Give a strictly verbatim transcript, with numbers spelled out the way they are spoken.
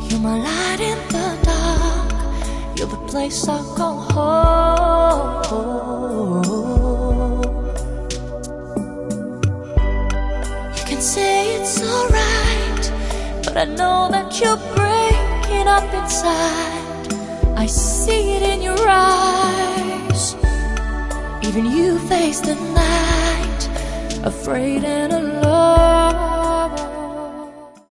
You're my light in the dark. You're the place I call home. You can say it's alright, but I know that you're breaking up inside. I see it in your eyes. Even you face the night, afraid and alone.